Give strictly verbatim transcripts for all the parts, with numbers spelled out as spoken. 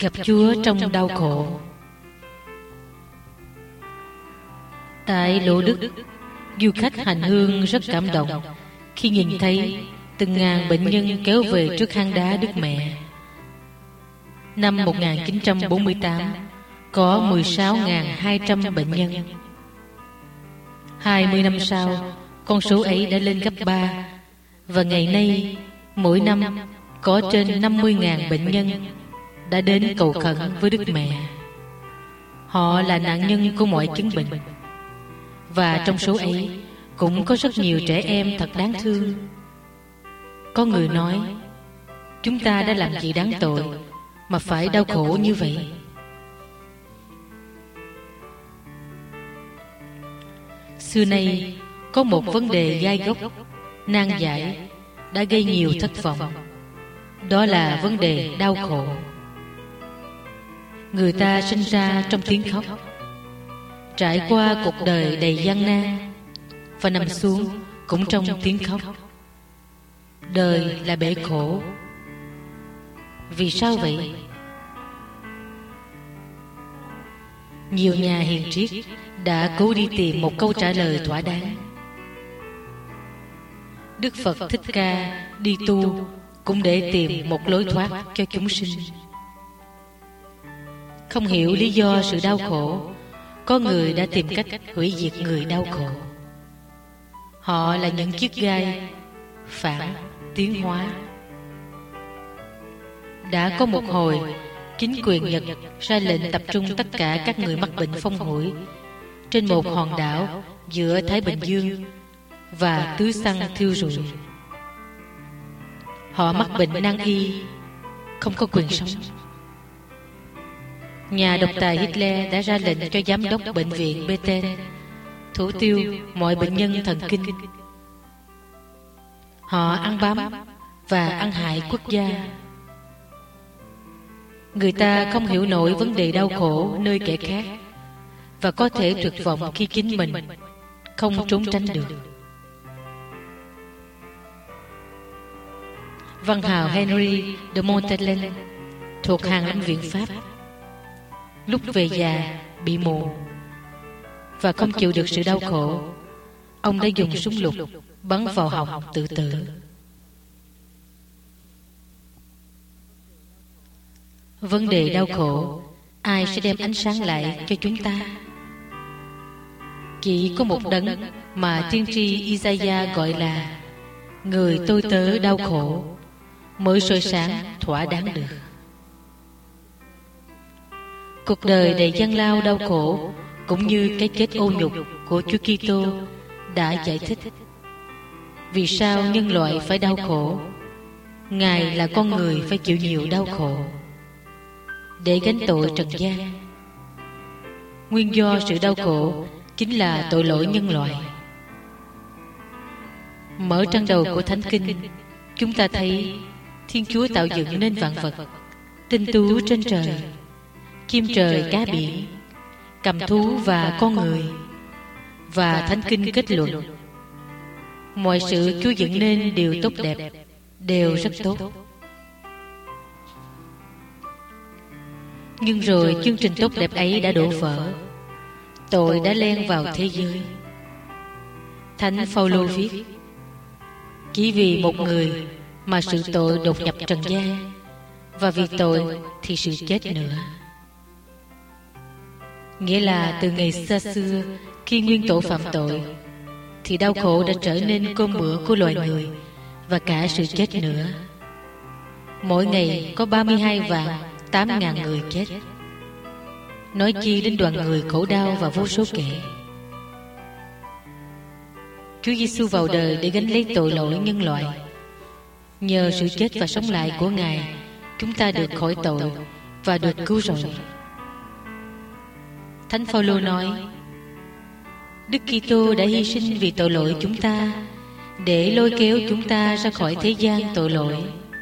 Gặp Chúa trong đau khổ. Tại Lộ Đức, du khách hành hương rất cảm động khi nhìn thấy từng ngàn bệnh nhân kéo về trước hang đá Đức Mẹ. Năm một nghìn chín trăm bốn mươi tám, có mười sáu nghìn hai trăm bệnh nhân. hai mươi năm sau, con số ấy đã lên gấp ba, và ngày nay, mỗi năm có trên năm mươi nghìn bệnh nhân đã đến cầu khẩn với Đức Mẹ. Họ là nạn nhân của mọi chứng bệnh, và trong số ấy cũng có rất nhiều trẻ em thật đáng thương. Có người nói, chúng ta đã làm gì đáng tội mà phải đau khổ như vậy? Xưa nay có một vấn đề gai góc, nan giải đã gây nhiều thất vọng. Đó là vấn đề đau khổ. Người ta sinh ra trong tiếng khóc, trải qua cuộc đời đầy gian nan, và nằm xuống cũng trong tiếng khóc. Đời là bể khổ. Vì sao vậy? Nhiều nhà hiền triết đã cố đi tìm một câu trả lời thỏa đáng. Đức Phật Thích Ca đi tu cũng để tìm một lối thoát cho chúng sinh. Không hiểu lý do sự đau khổ, có người đã tìm cách hủy diệt người đau khổ. Họ là những chiếc gai phản tiến hóa. Đã có một hồi, chính quyền Nhật ra lệnh tập trung tất cả các người mắc bệnh phong hủi trên một hòn đảo giữa Thái Bình Dương và tứ xăng thiêu rụi. Họ mắc bệnh nan y, không có quyền sống. Nhà độc tài Hitler đã ra lệnh cho giám đốc bệnh viện Beten thủ tiêu mọi bệnh nhân thần kinh. Họ ăn bám và ăn hại quốc gia. Người ta không hiểu nổi vấn đề đau khổ nơi kẻ khác, và có thể tuyệt vọng khi chính mình không trốn tránh được. Văn hào Henry de Montaigne thuộc hàng lâm viện Pháp, lúc về già bị mù và không chịu được sự đau khổ, ông đã dùng súng lục bắn vào họng tự tử. Vấn đề đau khổ, ai sẽ đem ánh sáng lại cho chúng ta? Chỉ có một đấng mà tiên tri Isaiah gọi là người tôi tớ đau khổ mới soi sáng thỏa đáng được. Cuộc đời đầy gian lao đau khổ cũng như cái chết ô nhục của Chúa Kitô đã giải thích vì sao nhân loại phải đau khổ. Ngài là con người phải chịu nhiều đau khổ để gánh tội trần gian. Nguyên do sự đau khổ chính là tội lỗi nhân loại. Mở trang đầu của Thánh Kinh, chúng ta thấy Thiên Chúa tạo dựng nên vạn vật, tinh tú trên trời, chim trời cá biển, cầm thú và con người. Và Thánh Kinh kết luận mọi sự Chúa dựng nên đều tốt đẹp, đều rất tốt. Nhưng rồi chương trình tốt đẹp ấy đã đổ vỡ. Tội đã len vào thế giới. Thánh Phaolô viết: chỉ vì một người mà sự tội đột nhập trần gian, và vì tội thì sự chết nữa. Nghĩa là từ ngày xa xưa, khi nguyên tổ phạm tội, thì đau khổ đã trở nên cơm bữa của loài người, và cả sự chết nữa. Mỗi ngày có ba mươi hai vạn tám ngàn người chết, nói chi đến đoàn người khổ đau và vô số kể. Chúa Giêsu vào đời để gánh lấy tội lỗi nhân loại. Nhờ sự chết và sống lại của Ngài, chúng ta được khỏi tội và được cứu rỗi. Thánh Phaolô nói: Đức Kitô đã hy sinh vì tội lỗi chúng ta, để lôi kéo chúng ta ra khỏi thế gian tội lỗi.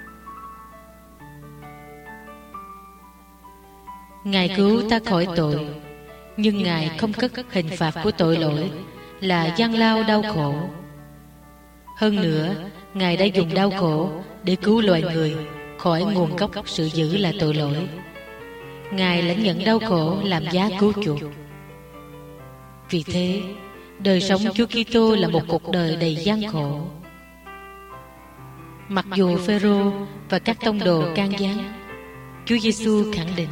Ngài cứu ta khỏi tội, nhưng Ngài không cất hình phạt của tội lỗi là gian lao đau khổ. Hơn nữa, Ngài đã dùng đau khổ để cứu loài người khỏi nguồn gốc sự dữ là tội lỗi. Ngài lãnh nhận đau khổ làm giá cứu chuộc. Vì thế, đời sống Chúa Kitô là một cuộc đời đầy gian khổ. Mặc dù Phêrô và các tông đồ can gián, Chúa Giêsu khẳng định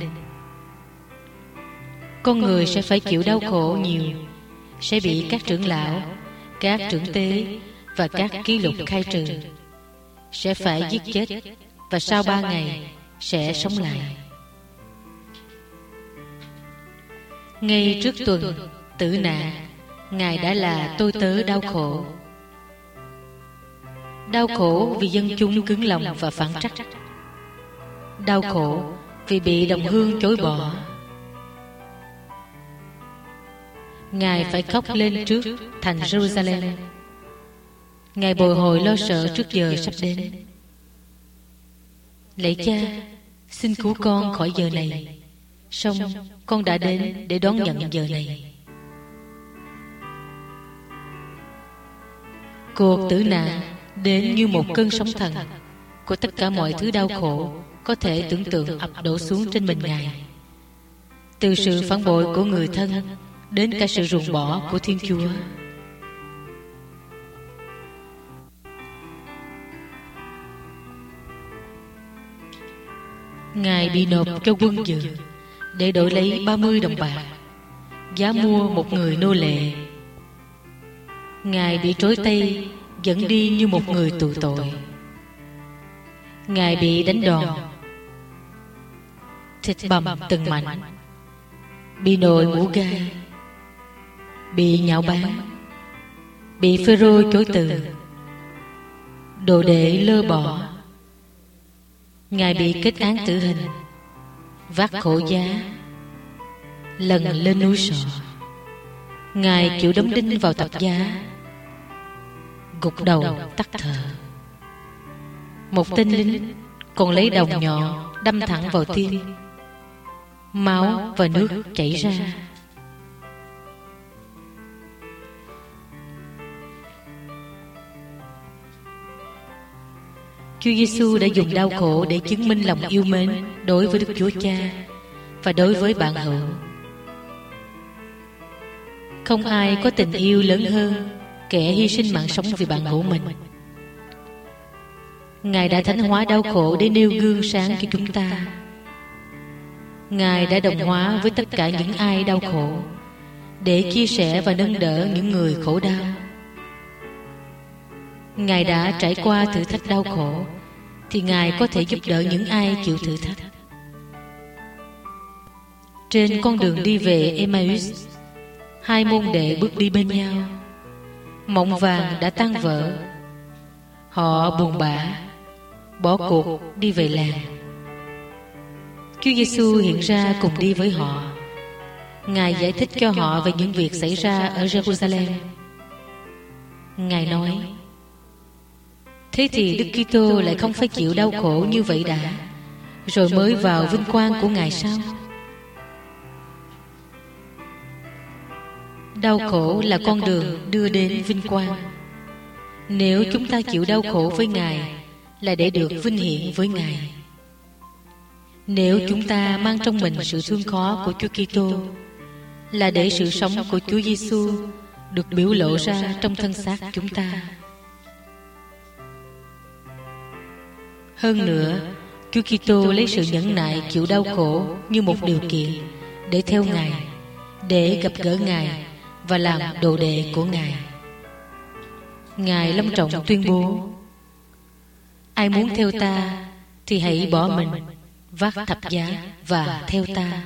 con người sẽ phải chịu đau khổ nhiều, sẽ bị các trưởng lão, các trưởng tế và các ký lục khai trừ, sẽ phải giết chết, và sau ba ngày sẽ sống lại. Ngay trước tuần tử nạn, Ngài đã là tôi tớ đau khổ. Đau khổ vì dân chúng cứng lòng và phản trắc. Đau khổ vì bị đồng hương chối bỏ. Ngài phải khóc lên trước thành Jerusalem. Ngài bồi hồi lo sợ trước giờ sắp đến. Lạy Cha, xin cứu con khỏi giờ này. Song con đã đến để đón nhận giờ này. Cuộc tử nạn đến như một cơn sóng thần của tất cả mọi thứ đau khổ có thể tưởng tượng ập đổ xuống trên mình Ngài. Từ sự phản bội của người thân đến cả sự ruồng bỏ của Thiên Chúa. Ngài bị nộp cho quân dự để đổi lấy ba mươi đồng bạc, giá mua một người nô lệ. Ngài bị trói tay dẫn đi như một người tù tội. Ngài bị đánh đòn, thịt bầm từng mảnh, bị nội mũ gai, bị nhạo báng, bị Phêrô chối từ, đồ đệ lơ bỏ. Ngài bị kết án tử hình, vác khổ giá, lần lên núi Sọ. Ngài chịu đóng đinh vào thập giá, gục đầu tắt thở. Một tên lính còn lấy đồng nhọn đâm thẳng vào tim. Máu và nước chảy ra. Chúa Giêsu đã dùng đau khổ để chứng minh lòng yêu mến đối với Đức Chúa Cha và đối với bạn hữu. Không ai có tình yêu lớn hơn kẻ hy sinh mạng sống vì bạn hữu mình. Ngài đã thánh hóa đau khổ để nêu gương sáng cho chúng ta. Ngài đã đồng hóa với tất cả những ai đau khổ để chia sẻ và nâng đỡ những người khổ đau. Ngài đã trải qua thử thách đau khổ thì Ngài có thể giúp đỡ những ai chịu thử thách. Trên con đường đi về Emmaus, hai môn đệ bước đi bên nhau. Mộng vàng đã tan vỡ. Họ buồn bã, bỏ cuộc đi về làng. Chúa Giêsu hiện ra cùng đi với họ. Ngài giải thích cho họ về những việc xảy ra ở Jerusalem. Ngài nói: thế thì Đức Kitô lại không phải chịu đau khổ như vậy đã, rồi mới vào vinh quang của Ngài sao? Đau khổ là con đường đưa đến vinh quang. Nếu chúng ta chịu đau khổ với Ngài là để được vinh hiển với Ngài. Nếu chúng ta mang trong mình sự thương khó của Chúa Kitô là để sự sống của Chúa Giêsu được biểu lộ ra trong thân xác chúng ta. Hơn nữa, Chúa Kitô lấy sự nhẫn nại chịu đau khổ như một điều kiện để theo Ngài, để gặp gỡ Ngài và làm đồ đệ của Ngài. Ngài long trọng tuyên bố: ai muốn theo ta thì hãy bỏ mình, vác thập giá và theo ta.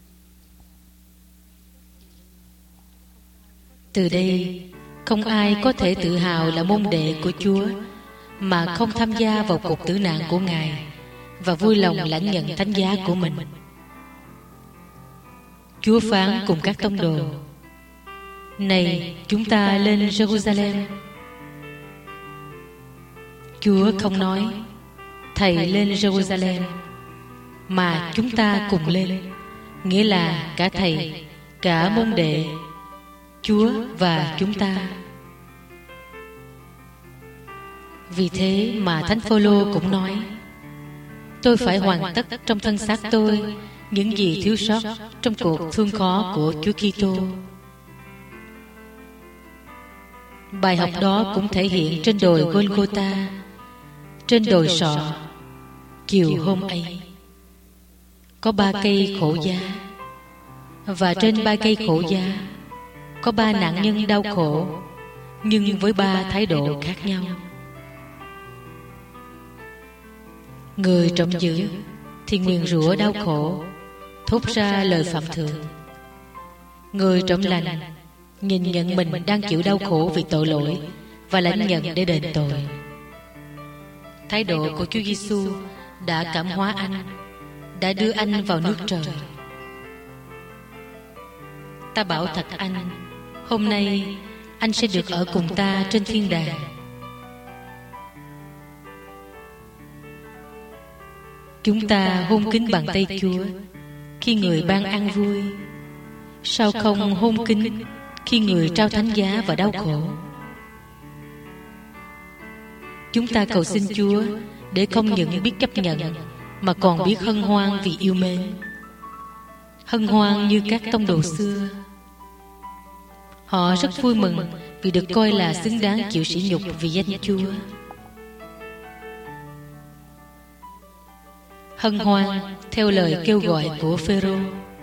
Từ đây, không ai có thể tự hào là môn đệ của Chúa mà không tham gia vào cuộc tử nạn của Ngài và vui lòng lãnh nhận thánh giá của mình. Chúa phán cùng các tông đồ: này, chúng ta lên Jerusalem. Chúa không nói thầy lên Jerusalem, mà chúng ta cùng lên, nghĩa là cả thầy, cả môn đệ, Chúa và chúng ta. Vì thế mà Thánh Phaolô cũng nói: tôi phải hoàn tất trong thân xác tôi những gì thiếu sót trong cuộc thương khó của Chúa Kitô. Bài học đó cũng thể hiện trên đồi Golgotha, trên đồi sọ, chiều hôm ấy. Có ba cây khổ giá, và trên ba cây khổ giá có ba nạn nhân đau khổ, nhưng với ba thái độ khác nhau. Người trộm dữ thì nguyền rủa đau khổ, thốt ra lời phạm thượng. Người trộm lành nhìn nhận mình đang chịu đau khổ vì tội lỗi và lãnh nhận để đền tội. Thái độ của Chúa Giêsu đã cảm hóa anh, đã đưa anh vào nước trời. Ta bảo thật anh, hôm nay anh sẽ được ở cùng ta trên thiên đàng. Chúng ta hôn kính bàn tay Chúa khi người ban ăn vui, sao không hôn kính khi người trao thánh giá và đau khổ? Chúng ta cầu xin Chúa để không những biết chấp nhận mà còn biết hân hoan vì yêu mến, hân hoan như các tông đồ xưa. Họ rất vui mừng vì được coi là xứng đáng chịu sỉ nhục vì danh Chúa. Hân hoan theo lời kêu gọi của Phêrô.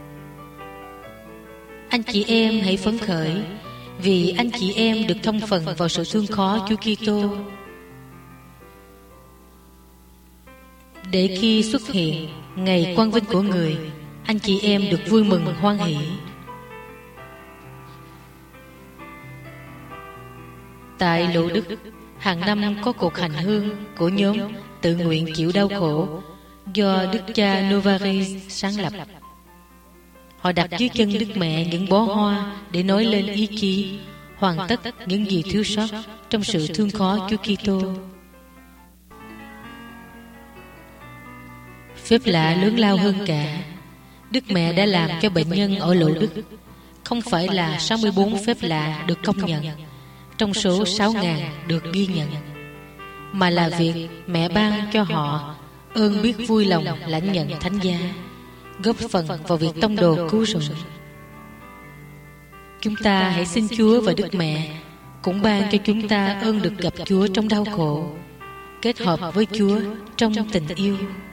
Anh chị em hãy phấn khởi, vì anh chị em được thông phần vào sự thương khó Chúa Kitô, để khi xuất hiện ngày quang vinh của người, anh chị em được vui mừng hoan hỷ. Tại Lộ Đức, hàng năm có cuộc hành hương của nhóm tự nguyện chịu đau khổ do Đức cha Novaris sáng lập. Họ đặt dưới chân Đức Mẹ những bó hoa để nói lên ý chí hoàn tất những gì thiếu sót trong sự thương khó Chúa Kitô. Phép lạ lớn lao hơn cả, Đức Mẹ đã làm cho bệnh nhân ở Lộ Đức không phải là sáu mươi bốn phép lạ được công nhận trong số sáu nghìn được ghi nhận, mà là việc Mẹ ban cho họ ơn biết vui lòng lãnh nhận thánh giá, góp phần vào việc tông đồ cứu rỗi. Chúng ta hãy xin Chúa và Đức Mẹ cũng ban cho chúng ta ơn được gặp Chúa trong đau khổ, kết hợp với Chúa trong tình yêu.